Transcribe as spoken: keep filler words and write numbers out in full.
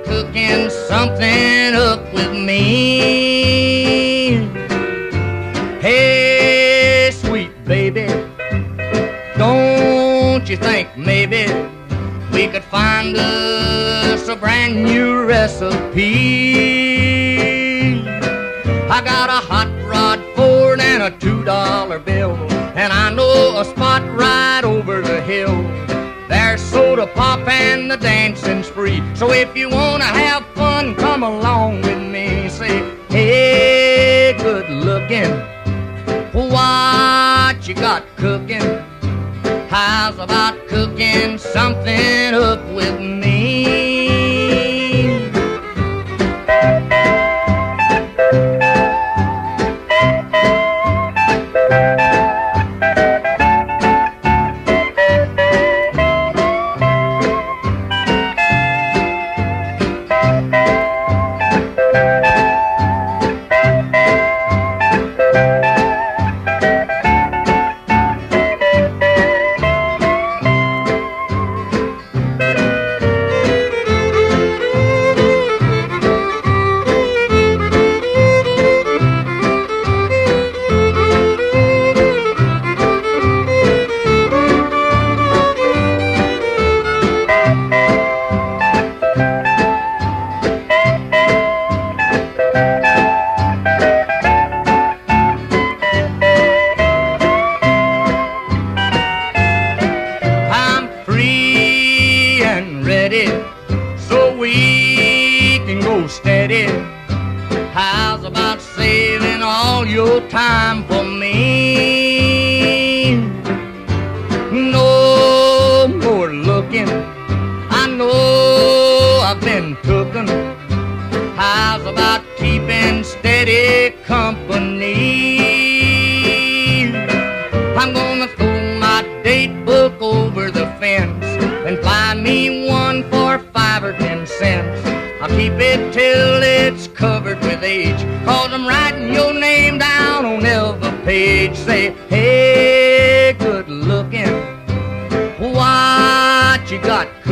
cooking something up with me. Hey, sweet baby, don't you think maybe we could find us a brand new recipe? I got a hot rod Ford and a two dollar bill, and I know a spot right over the hill. There's soda pop and the dancing's free. So if you wanna have fun, come along with me. Say, hey, good looking, what you got cooking? How's about cooking something up with me? So we can go steady. How's about saving all your time for me? No more looking, I know I've been cooking. How's about keeping steady company? I'm gonna throw my date book over the fence and fly me one for five or ten cents. I'll keep it till it's covered with age, cause I'm writing your name down on every page. Say, hey, good looking, what you got